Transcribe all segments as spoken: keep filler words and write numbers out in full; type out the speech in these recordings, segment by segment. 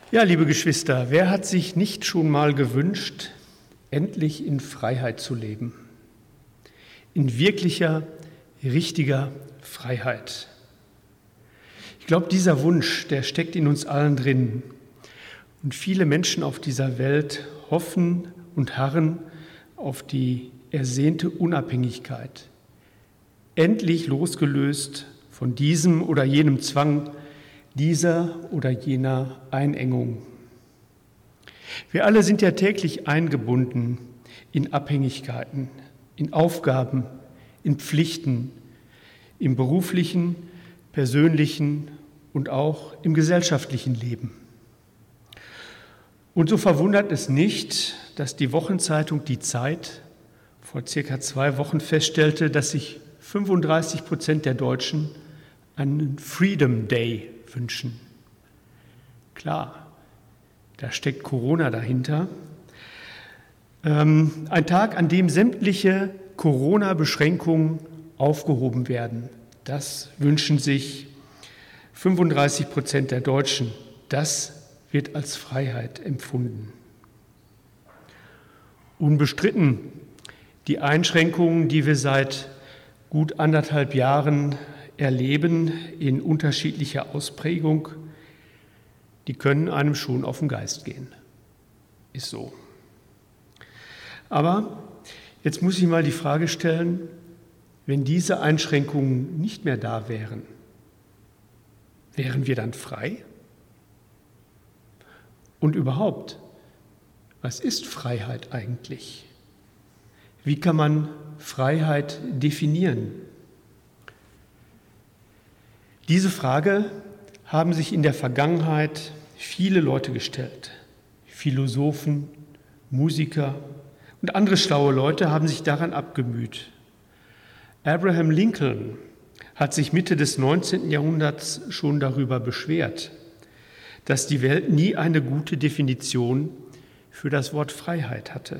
Ja, liebe Geschwister, wer hat sich nicht schon mal gewünscht, endlich in Freiheit zu leben? In wirklicher, richtiger Freiheit. Ich glaube, dieser Wunsch, der steckt in uns allen drin. Und viele Menschen auf dieser Welt hoffen und harren auf die ersehnte Unabhängigkeit. Endlich losgelöst von diesem oder jenem Zwang, dieser oder jener Einengung. Wir alle sind ja täglich eingebunden in Abhängigkeiten, in Aufgaben, in Pflichten, im beruflichen, persönlichen und auch im gesellschaftlichen Leben. Und so verwundert es nicht, dass die Wochenzeitung Die Zeit vor circa zwei Wochen feststellte, dass sich fünfunddreißig Prozent der Deutschen einen Freedom Day wünschen. Klar, da steckt Corona dahinter. Ähm, ein Tag, an dem sämtliche Corona-Beschränkungen aufgehoben werden. Das wünschen sich fünfunddreißig Prozent der Deutschen. Das wird als Freiheit empfunden. Unbestritten, die Einschränkungen, die wir seit gut anderthalb Jahren erleben in unterschiedlicher Ausprägung, die können einem schon auf den Geist gehen. Ist so. Aber jetzt muss ich mal die Frage stellen, wenn diese Einschränkungen nicht mehr da wären, wären wir dann frei? Und überhaupt, was ist Freiheit eigentlich? Wie kann man Freiheit definieren? Diese Frage haben sich in der Vergangenheit viele Leute gestellt. Philosophen, Musiker und andere schlaue Leute haben sich daran abgemüht. Abraham Lincoln hat sich Mitte des neunzehnten Jahrhunderts schon darüber beschwert, dass die Welt nie eine gute Definition für das Wort Freiheit hatte.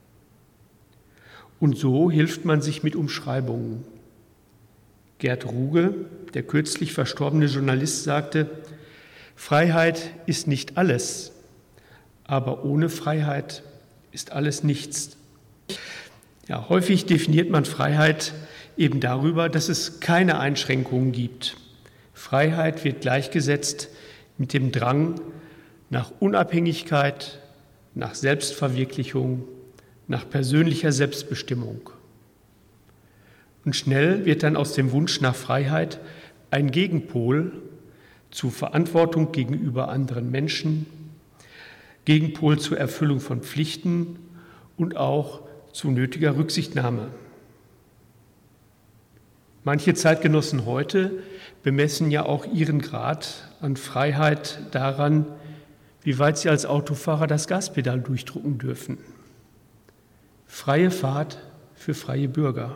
Und so hilft man sich mit Umschreibungen. Gerd Ruge, der kürzlich verstorbene Journalist, sagte, Freiheit ist nicht alles, aber ohne Freiheit ist alles nichts. Ja, häufig definiert man Freiheit eben darüber, dass es keine Einschränkungen gibt. Freiheit wird gleichgesetzt mit dem Drang nach Unabhängigkeit, nach Selbstverwirklichung, nach persönlicher Selbstbestimmung. Und schnell wird dann aus dem Wunsch nach Freiheit ein Gegenpol zu Verantwortung gegenüber anderen Menschen, Gegenpol zur Erfüllung von Pflichten und auch zu nötiger Rücksichtnahme. Manche Zeitgenossen heute bemessen ja auch ihren Grad an Freiheit daran, wie weit sie als Autofahrer das Gaspedal durchdrücken dürfen. Freie Fahrt für freie Bürger.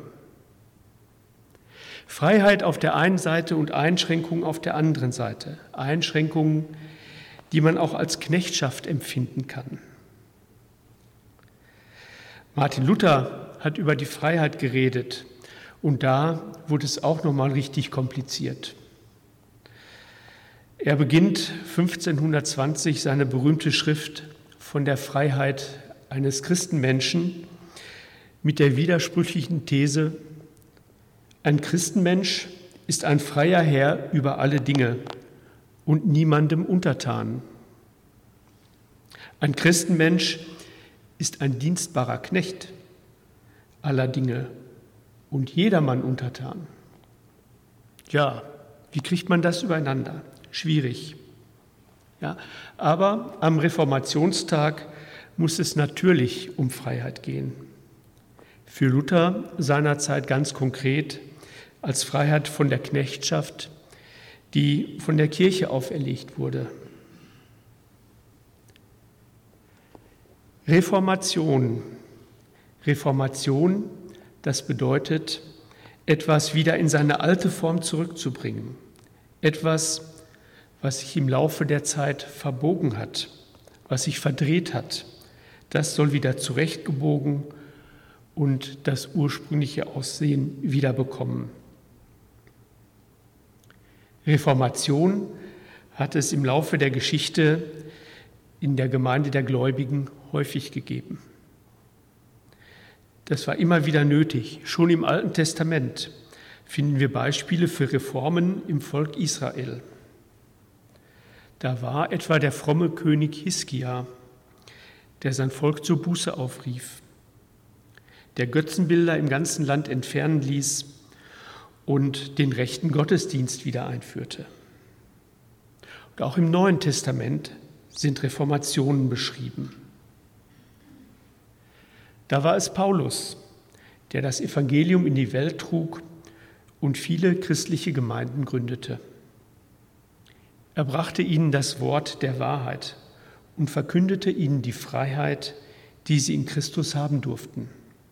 Freiheit auf der einen Seite und Einschränkungen auf der anderen Seite. Einschränkungen, die man auch als Knechtschaft empfinden kann. Martin Luther hat über die Freiheit geredet und da wurde es auch nochmal richtig kompliziert. Er beginnt fünfzehnhundertzwanzig seine berühmte Schrift von der Freiheit eines Christenmenschen mit der widersprüchlichen These, ein Christenmensch ist ein freier Herr über alle Dinge und niemandem untertan. Ein Christenmensch ist ein dienstbarer Knecht aller Dinge und jedermann untertan. Ja, wie kriegt man das übereinander? Schwierig. Ja, aber am Reformationstag muss es natürlich um Freiheit gehen. Für Luther seinerzeit ganz konkret als Freiheit von der Knechtschaft, die von der Kirche auferlegt wurde. Reformation. Reformation, das bedeutet, etwas wieder in seine alte Form zurückzubringen. Etwas, was sich im Laufe der Zeit verbogen hat, was sich verdreht hat. Das soll wieder zurechtgebogen und das ursprüngliche Aussehen wiederbekommen. Reformation hat es im Laufe der Geschichte in der Gemeinde der Gläubigen häufig gegeben. Das war immer wieder nötig. Schon im Alten Testament finden wir Beispiele für Reformen im Volk Israel. Da war etwa der fromme König Hiskia, der sein Volk zur Buße aufrief, der Götzenbilder im ganzen Land entfernen ließ und den rechten Gottesdienst wieder einführte. Und auch im Neuen Testament sind Reformationen beschrieben. Da war es Paulus, der das Evangelium in die Welt trug und viele christliche Gemeinden gründete. Er brachte ihnen das Wort der Wahrheit und verkündete ihnen die Freiheit, die sie in Christus haben durften.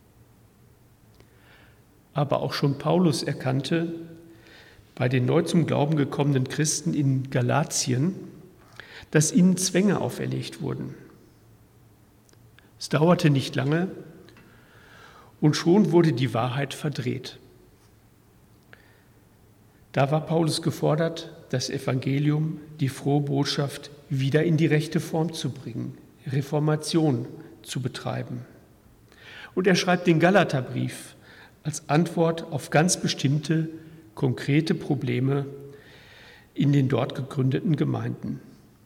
Aber auch schon Paulus erkannte bei den neu zum Glauben gekommenen Christen in Galatien, dass ihnen Zwänge auferlegt wurden. Es dauerte nicht lange und schon wurde die Wahrheit verdreht. Da war Paulus gefordert, das Evangelium, die frohe Botschaft, wieder in die rechte Form zu bringen, Reformation zu betreiben. Und er schreibt den Galaterbrief als Antwort auf ganz bestimmte, konkrete Probleme in den dort gegründeten Gemeinden.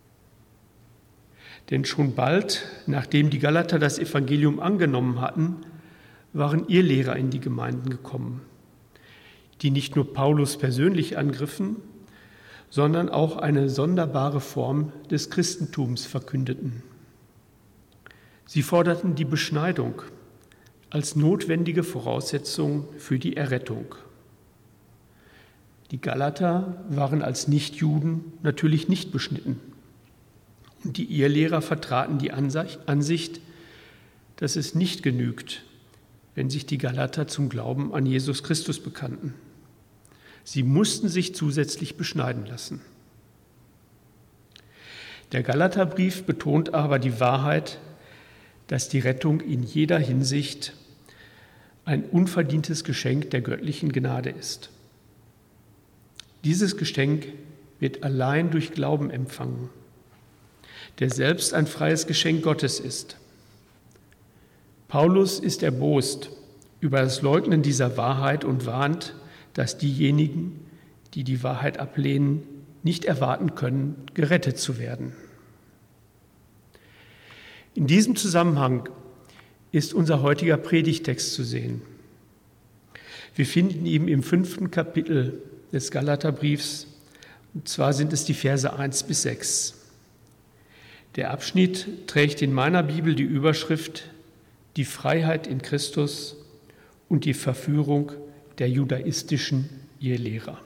Denn schon bald, nachdem die Galater das Evangelium angenommen hatten, waren Irrlehrer in die Gemeinden gekommen, die nicht nur Paulus persönlich angriffen, sondern auch eine sonderbare Form des Christentums verkündeten. Sie forderten die Beschneidung als notwendige Voraussetzung für die Errettung. Die Galater waren als Nichtjuden natürlich nicht beschnitten. Und die Irrlehrer vertraten die Ansicht, dass es nicht genügt, wenn sich die Galater zum Glauben an Jesus Christus bekannten. Sie mussten sich zusätzlich beschneiden lassen. Der Galaterbrief betont aber die Wahrheit, dass die Rettung in jeder Hinsicht ein unverdientes Geschenk der göttlichen Gnade ist. Dieses Geschenk wird allein durch Glauben empfangen, der selbst ein freies Geschenk Gottes ist. Paulus ist erbost über das Leugnen dieser Wahrheit und warnt, dass diejenigen, die die Wahrheit ablehnen, nicht erwarten können, gerettet zu werden. In diesem Zusammenhang ist unser heutiger Predigtext zu sehen. Wir finden ihn im fünften Kapitel des Galaterbriefs, und zwar sind es die Verse eins bis sechs. Der Abschnitt trägt in meiner Bibel die Überschrift Die Freiheit in Christus und die Verführung der judaistischen Irrlehrer.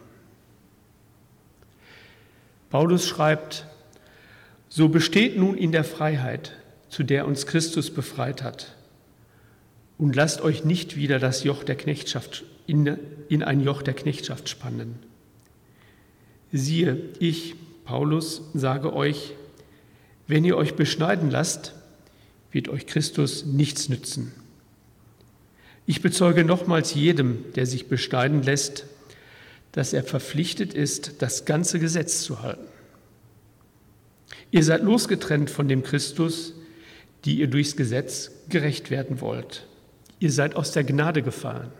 Paulus schreibt: So besteht nun in der Freiheit, zu der uns Christus befreit hat, und lasst euch nicht wieder das Joch der Knechtschaft in, in ein Joch der Knechtschaft spannen. Siehe, ich, Paulus, sage euch, wenn ihr euch beschneiden lasst, wird euch Christus nichts nützen. Ich bezeuge nochmals jedem, der sich beschneiden lässt, dass er verpflichtet ist, das ganze Gesetz zu halten. Ihr seid losgetrennt von dem Christus, die ihr durchs Gesetz gerecht werden wollt. Ihr seid aus der Gnade gefallen.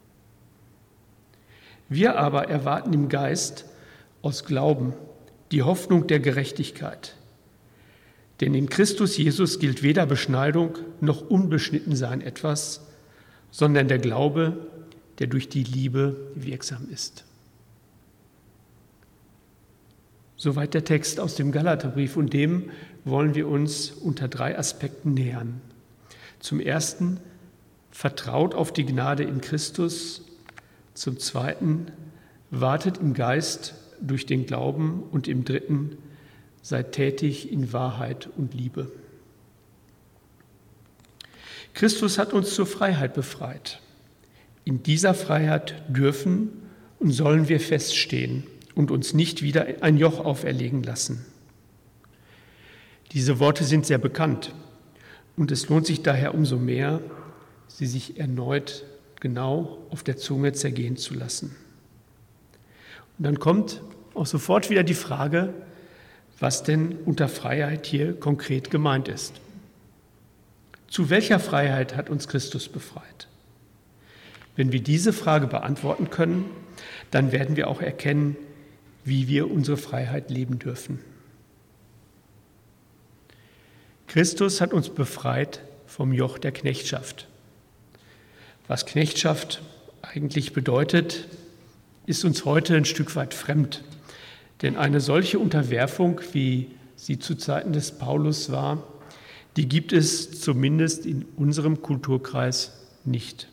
Wir aber erwarten im Geist aus Glauben die Hoffnung der Gerechtigkeit. Denn in Christus Jesus gilt weder Beschneidung noch Unbeschnittensein etwas, sondern der Glaube, der durch die Liebe wirksam ist. Soweit der Text aus dem Galaterbrief, und dem wollen wir uns unter drei Aspekten nähern. Zum ersten, vertraut auf die Gnade in Christus. Zum zweiten, wartet im Geist durch den Glauben. Und im dritten, seid tätig in Wahrheit und Liebe. Christus hat uns zur Freiheit befreit. In dieser Freiheit dürfen und sollen wir feststehen und uns nicht wieder ein Joch auferlegen lassen. Diese Worte sind sehr bekannt und es lohnt sich daher umso mehr, sie sich erneut genau auf der Zunge zergehen zu lassen. Und dann kommt auch sofort wieder die Frage, was denn unter Freiheit hier konkret gemeint ist. Zu welcher Freiheit hat uns Christus befreit? Wenn wir diese Frage beantworten können, dann werden wir auch erkennen, wie wir unsere Freiheit leben dürfen. Christus hat uns befreit vom Joch der Knechtschaft. Was Knechtschaft eigentlich bedeutet, ist uns heute ein Stück weit fremd. Denn eine solche Unterwerfung, wie sie zu Zeiten des Paulus war, die gibt es zumindest in unserem Kulturkreis nicht.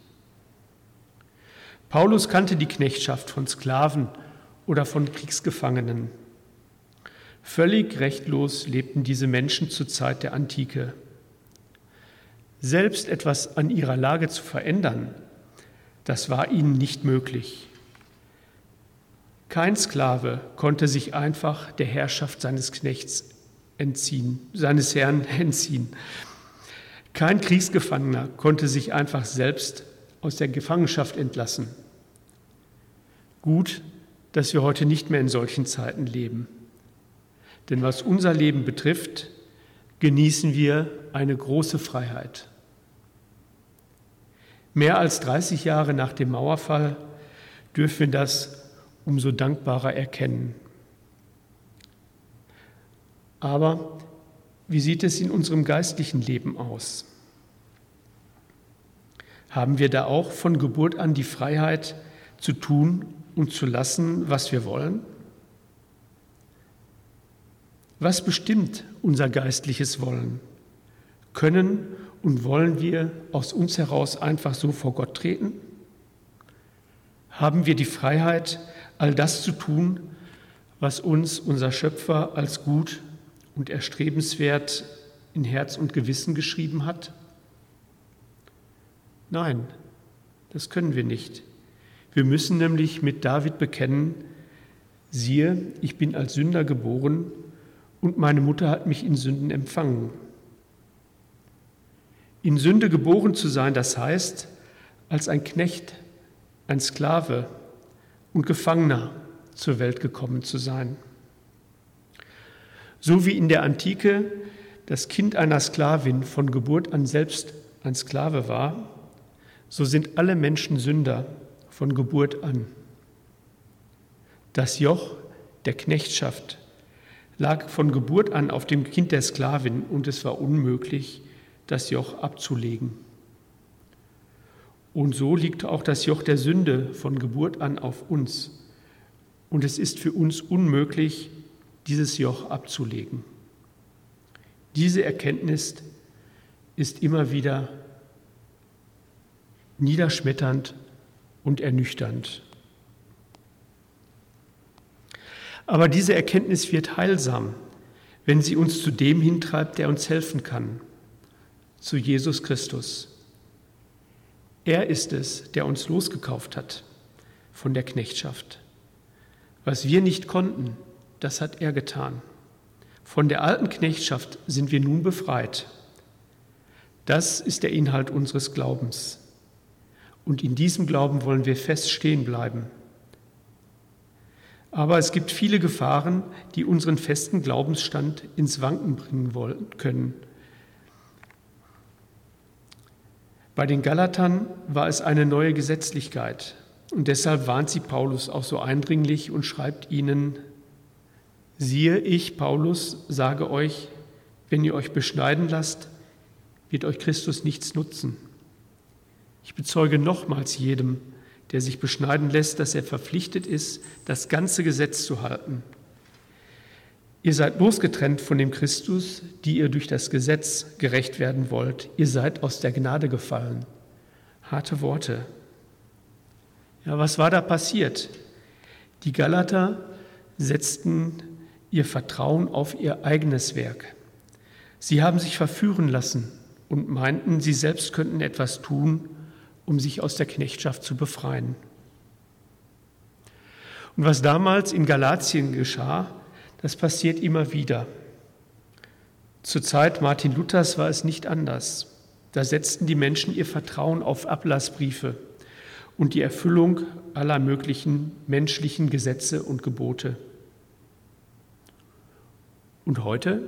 Paulus kannte die Knechtschaft von Sklaven oder von Kriegsgefangenen. Völlig rechtlos lebten diese Menschen zur Zeit der Antike. Selbst etwas an ihrer Lage zu verändern, das war ihnen nicht möglich. Kein Sklave konnte sich einfach der Herrschaft seines Knechts entziehen, seines Herrn entziehen. Kein Kriegsgefangener konnte sich einfach selbst aus der Gefangenschaft entlassen. Gut, dass wir heute nicht mehr in solchen Zeiten leben. Denn was unser Leben betrifft, genießen wir eine große Freiheit. Mehr als dreißig Jahre nach dem Mauerfall dürfen wir das umso dankbarer erkennen. Aber wie sieht es in unserem geistlichen Leben aus? Haben wir da auch von Geburt an die Freiheit zu tun und zu lassen, was wir wollen? Was bestimmt unser geistliches Wollen? Können und wollen wir aus uns heraus einfach so vor Gott treten? Haben wir die Freiheit, all das zu tun, was uns unser Schöpfer als gut und erstrebenswert in Herz und Gewissen geschrieben hat? Nein, das können wir nicht. Wir müssen nämlich mit David bekennen, siehe, ich bin als Sünder geboren und meine Mutter hat mich in Sünden empfangen. In Sünde geboren zu sein, das heißt, als ein Knecht, ein Sklave und Gefangener zur Welt gekommen zu sein. So wie in der Antike das Kind einer Sklavin von Geburt an selbst ein Sklave war, so sind alle Menschen Sünder von Geburt an. Das Joch der Knechtschaft lag von Geburt an auf dem Kind der Sklavin und es war unmöglich, das Joch abzulegen. Und so liegt auch das Joch der Sünde von Geburt an auf uns. Und es ist für uns unmöglich, dieses Joch abzulegen. Diese Erkenntnis ist immer wieder niederschmetternd und ernüchternd. Aber diese Erkenntnis wird heilsam, wenn sie uns zu dem hintreibt, der uns helfen kann, zu Jesus Christus. Er ist es, der uns losgekauft hat von der Knechtschaft. Was wir nicht konnten, das hat er getan. Von der alten Knechtschaft sind wir nun befreit. Das ist der Inhalt unseres Glaubens. Und in diesem Glauben wollen wir fest stehen bleiben. Aber es gibt viele Gefahren, die unseren festen Glaubensstand ins Wanken bringen wollen können. Bei den Galatern war es eine neue Gesetzlichkeit und deshalb warnt sie Paulus auch so eindringlich und schreibt ihnen, siehe, ich, Paulus, sage euch, wenn ihr euch beschneiden lasst, wird euch Christus nichts nutzen. Ich bezeuge nochmals jedem, der sich beschneiden lässt, dass er verpflichtet ist, das ganze Gesetz zu halten. Ihr seid losgetrennt von dem Christus, die ihr durch das Gesetz gerecht werden wollt. Ihr seid aus der Gnade gefallen. Harte Worte. Ja, was war da passiert? Die Galater setzten ihr Vertrauen auf ihr eigenes Werk. Sie haben sich verführen lassen und meinten, sie selbst könnten etwas tun, um sich aus der Knechtschaft zu befreien. Und was damals in Galatien geschah, das passiert immer wieder. Zur Zeit Martin Luthers war es nicht anders. Da setzten die Menschen ihr Vertrauen auf Ablassbriefe und die Erfüllung aller möglichen menschlichen Gesetze und Gebote. Und heute?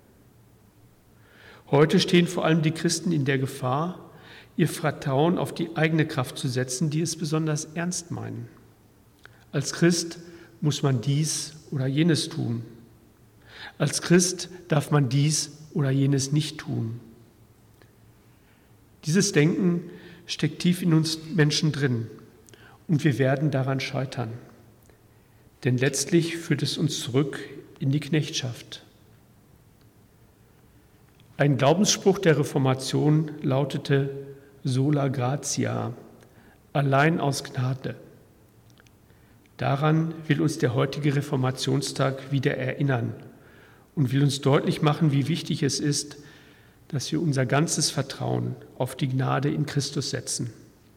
Heute stehen vor allem die Christen in der Gefahr, ihr Vertrauen auf die eigene Kraft zu setzen, die es besonders ernst meinen. Als Christ muss man dies oder jenes tun. Als Christ darf man dies oder jenes nicht tun. Dieses Denken steckt tief in uns Menschen drin und wir werden daran scheitern. Denn letztlich führt es uns zurück in die Knechtschaft. Ein Glaubensspruch der Reformation lautete sola gratia, allein aus Gnade. Daran will uns der heutige Reformationstag wieder erinnern und will uns deutlich machen, wie wichtig es ist, dass wir unser ganzes Vertrauen auf die Gnade in Christus setzen.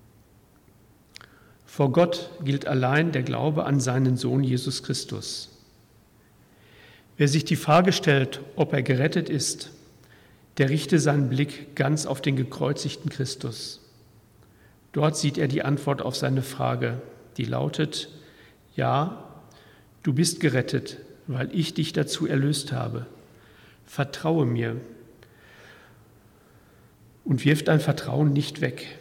Vor Gott gilt allein der Glaube an seinen Sohn Jesus Christus. Wer sich die Frage stellt, ob er gerettet ist, der richte seinen Blick ganz auf den gekreuzigten Christus. Dort sieht er die Antwort auf seine Frage, die lautet: Ja, du bist gerettet, weil ich dich dazu erlöst habe. Vertraue mir und wirf dein Vertrauen nicht weg.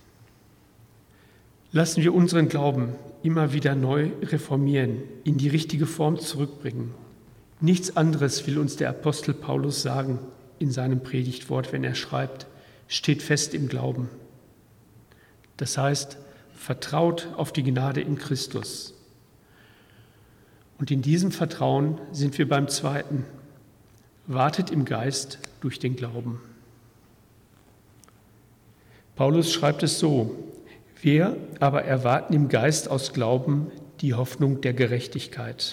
Lassen wir unseren Glauben immer wieder neu reformieren, in die richtige Form zurückbringen. Nichts anderes will uns der Apostel Paulus sagen in seinem Predigtwort, wenn er schreibt: Steht fest im Glauben. Das heißt, vertraut auf die Gnade in Christus. Und in diesem Vertrauen sind wir beim Zweiten. Wartet im Geist durch den Glauben. Paulus schreibt es so: Wir aber erwarten im Geist aus Glauben die Hoffnung der Gerechtigkeit.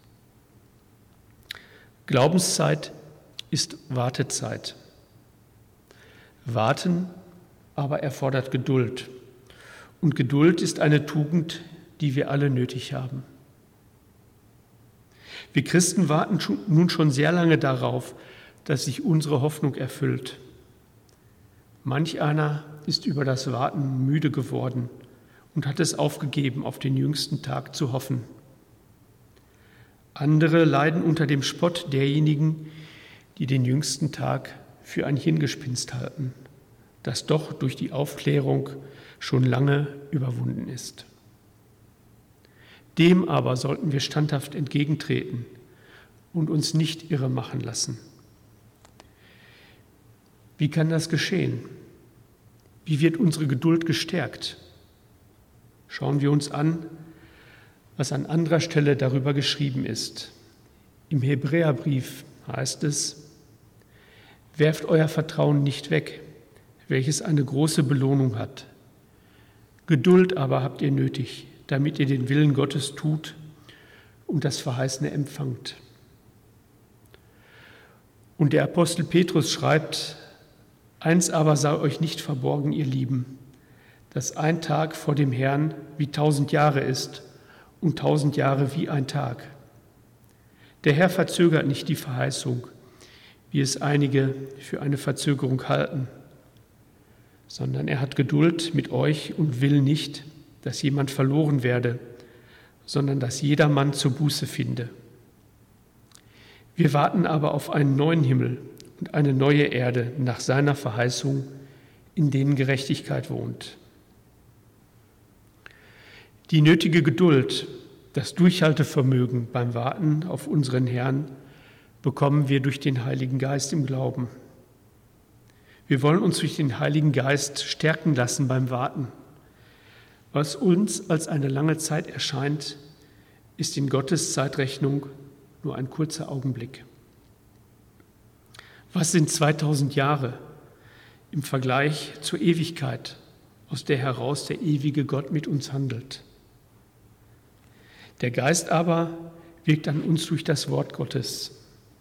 Glaubenszeit ist Wartezeit. Warten aber erfordert Geduld. Und Geduld ist eine Tugend, die wir alle nötig haben. Wir Christen warten nun schon sehr lange darauf, dass sich unsere Hoffnung erfüllt. Manch einer ist über das Warten müde geworden und hat es aufgegeben, auf den jüngsten Tag zu hoffen. Andere leiden unter dem Spott derjenigen, die den jüngsten Tag für ein Hirngespinst halten, das doch durch die Aufklärung schon lange überwunden ist. Dem aber sollten wir standhaft entgegentreten und uns nicht irre machen lassen. Wie kann das geschehen? Wie wird unsere Geduld gestärkt? Schauen wir uns an, was an anderer Stelle darüber geschrieben ist. Im Hebräerbrief heißt es: Werft euer Vertrauen nicht weg, welches eine große Belohnung hat. Geduld aber habt ihr nötig, damit ihr den Willen Gottes tut und das Verheißene empfangt. Und der Apostel Petrus schreibt: Eins aber sei euch nicht verborgen, ihr Lieben, dass ein Tag vor dem Herrn wie tausend Jahre ist und tausend Jahre wie ein Tag. Der Herr verzögert nicht die Verheißung, wie es einige für eine Verzögerung halten, sondern er hat Geduld mit euch und will nicht, dass jemand verloren werde, sondern dass jedermann zur Buße finde. Wir warten aber auf einen neuen Himmel und eine neue Erde nach seiner Verheißung, in denen Gerechtigkeit wohnt. Die nötige Geduld, das Durchhaltevermögen beim Warten auf unseren Herrn bekommen wir durch den Heiligen Geist im Glauben. Wir wollen uns durch den Heiligen Geist stärken lassen beim Warten. Was uns als eine lange Zeit erscheint, ist in Gottes Zeitrechnung nur ein kurzer Augenblick. Was sind zweitausend Jahre im Vergleich zur Ewigkeit, aus der heraus der ewige Gott mit uns handelt? Der Geist aber wirkt an uns durch das Wort Gottes.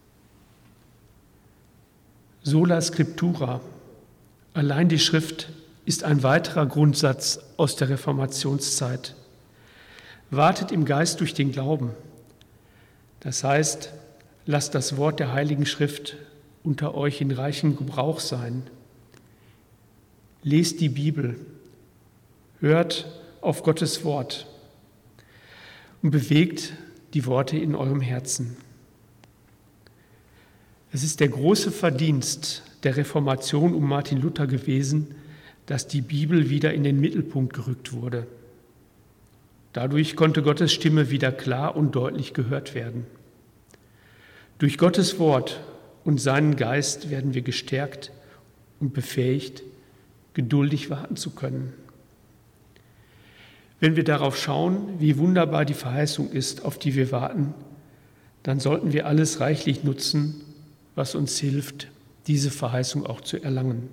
Sola Scriptura, allein die Schrift, ist ein weiterer Grundsatz aus der Reformationszeit. Wartet im Geist durch den Glauben. Das heißt, lasst das Wort der Heiligen Schrift unter euch in reichem Gebrauch sein. Lest die Bibel, hört auf Gottes Wort und bewegt die Worte in eurem Herzen. Es ist der große Verdienst der Reformation um Martin Luther gewesen, dass die Bibel wieder in den Mittelpunkt gerückt wurde. Dadurch konnte Gottes Stimme wieder klar und deutlich gehört werden. Durch Gottes Wort und seinen Geist werden wir gestärkt und befähigt, geduldig warten zu können. Wenn wir darauf schauen, wie wunderbar die Verheißung ist, auf die wir warten, dann sollten wir alles reichlich nutzen, was uns hilft, diese Verheißung auch zu erlangen.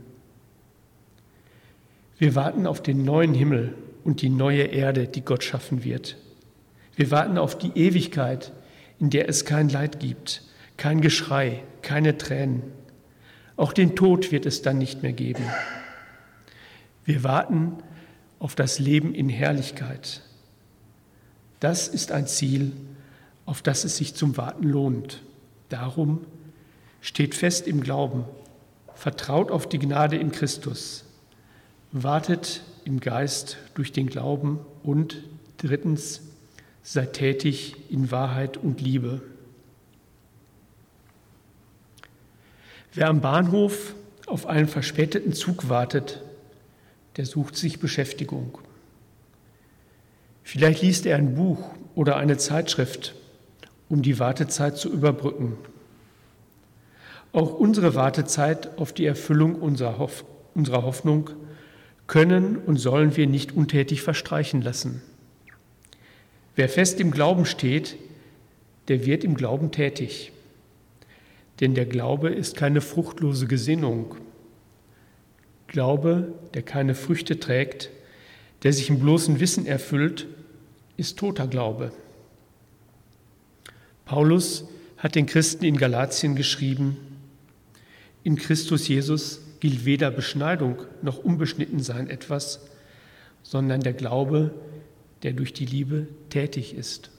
Wir warten auf den neuen Himmel und die neue Erde, die Gott schaffen wird. Wir warten auf die Ewigkeit, in der es kein Leid gibt, kein Geschrei, keine Tränen. Auch den Tod wird es dann nicht mehr geben. Wir warten auf das Leben in Herrlichkeit. Das ist ein Ziel, auf das es sich zum Warten lohnt. Darum steht fest im Glauben, vertraut auf die Gnade in Christus, wartet im Geist durch den Glauben und drittens, seid tätig in Wahrheit und Liebe. Wer am Bahnhof auf einen verspäteten Zug wartet, der sucht sich Beschäftigung. Vielleicht liest er ein Buch oder eine Zeitschrift, um die Wartezeit zu überbrücken. Auch unsere Wartezeit auf die Erfüllung unserer, Hoff- unserer Hoffnung können und sollen wir nicht untätig verstreichen lassen. Wer fest im Glauben steht, der wird im Glauben tätig. Denn der Glaube ist keine fruchtlose Gesinnung. Glaube, der keine Früchte trägt, der sich im bloßen Wissen erfüllt, ist toter Glaube. Paulus hat den Christen in Galatien geschrieben: In Christus Jesus gilt weder Beschneidung noch Unbeschnittensein etwas, sondern der Glaube, der durch die Liebe tätig ist.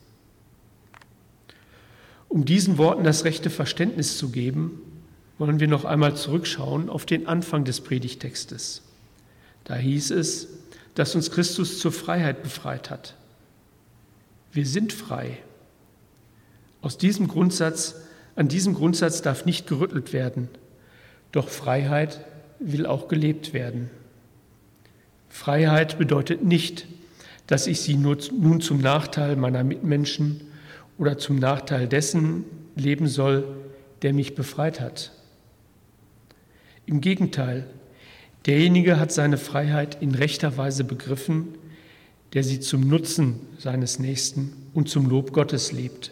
Um diesen Worten das rechte Verständnis zu geben, wollen wir noch einmal zurückschauen auf den Anfang des Predigtextes. Da hieß es, dass uns Christus zur Freiheit befreit hat. Wir sind frei. Aus diesem Grundsatz, an diesem Grundsatz darf nicht gerüttelt werden, doch Freiheit will auch gelebt werden. Freiheit bedeutet nicht, dass ich sie nur, nun zum Nachteil meiner Mitmenschen oder zum Nachteil dessen leben soll, der mich befreit hat. Im Gegenteil, derjenige hat seine Freiheit in rechter Weise begriffen, der sie zum Nutzen seines Nächsten und zum Lob Gottes lebt.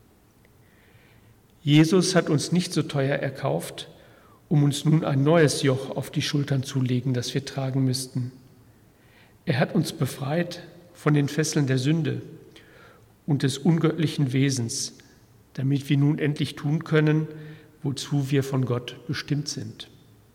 Jesus hat uns nicht so teuer erkauft, um uns nun ein neues Joch auf die Schultern zu legen, das wir tragen müssten. Er hat uns befreit von den Fesseln der Sünde und des ungöttlichen Wesens, damit wir nun endlich tun können, wozu wir von Gott bestimmt sind.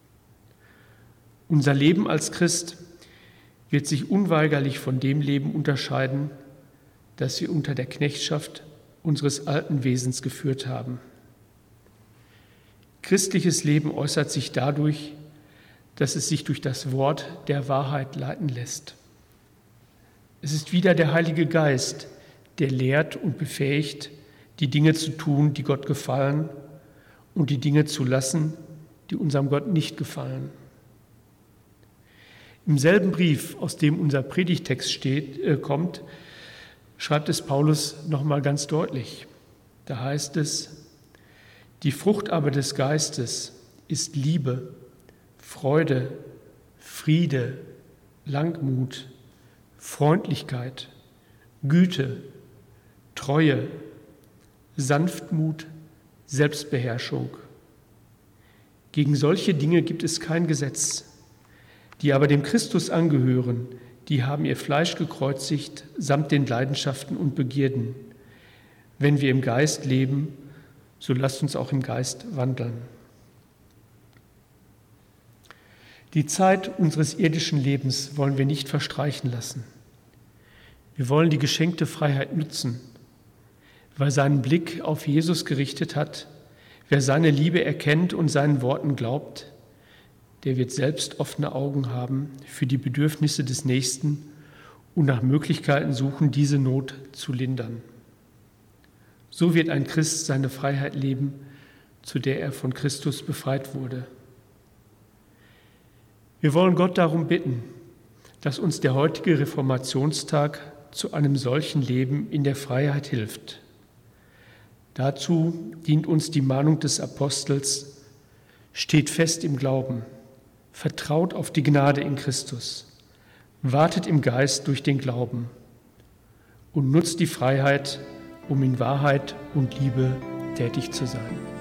Unser Leben als Christ wird sich unweigerlich von dem Leben unterscheiden, das wir unter der Knechtschaft unseres alten Wesens geführt haben. Christliches Leben äußert sich dadurch, dass es sich durch das Wort der Wahrheit leiten lässt. Es ist wieder der Heilige Geist, der lehrt und befähigt, die Dinge zu tun, die Gott gefallen, und die Dinge zu lassen, die unserem Gott nicht gefallen. Im selben Brief, aus dem unser Predigtext steht, äh, kommt, schreibt es Paulus nochmal ganz deutlich. Da heißt es: Die Frucht aber des Geistes ist Liebe, Freude, Friede, Langmut, Freundlichkeit, Güte, Treue, Sanftmut, Selbstbeherrschung. Gegen solche Dinge gibt es kein Gesetz. Die aber dem Christus angehören, die haben ihr Fleisch gekreuzigt, samt den Leidenschaften und Begierden. Wenn wir im Geist leben, so lasst uns auch im Geist wandeln. Die Zeit unseres irdischen Lebens wollen wir nicht verstreichen lassen. Wir wollen die geschenkte Freiheit nutzen, weil seinen Blick auf Jesus gerichtet hat. Wer seine Liebe erkennt und seinen Worten glaubt, der wird selbst offene Augen haben für die Bedürfnisse des Nächsten und nach Möglichkeiten suchen, diese Not zu lindern. So wird ein Christ seine Freiheit leben zu der er von Christus befreit wurde. Wir wollen Gott darum bitten, dass uns der heutige Reformationstag zu einem solchen Leben in der Freiheit hilft. Dazu dient uns die Mahnung des Apostels: Steht fest im Glauben, vertraut auf die Gnade in Christus, wartet im Geist durch den Glauben und nutzt die Freiheit, um in Wahrheit und Liebe tätig zu sein.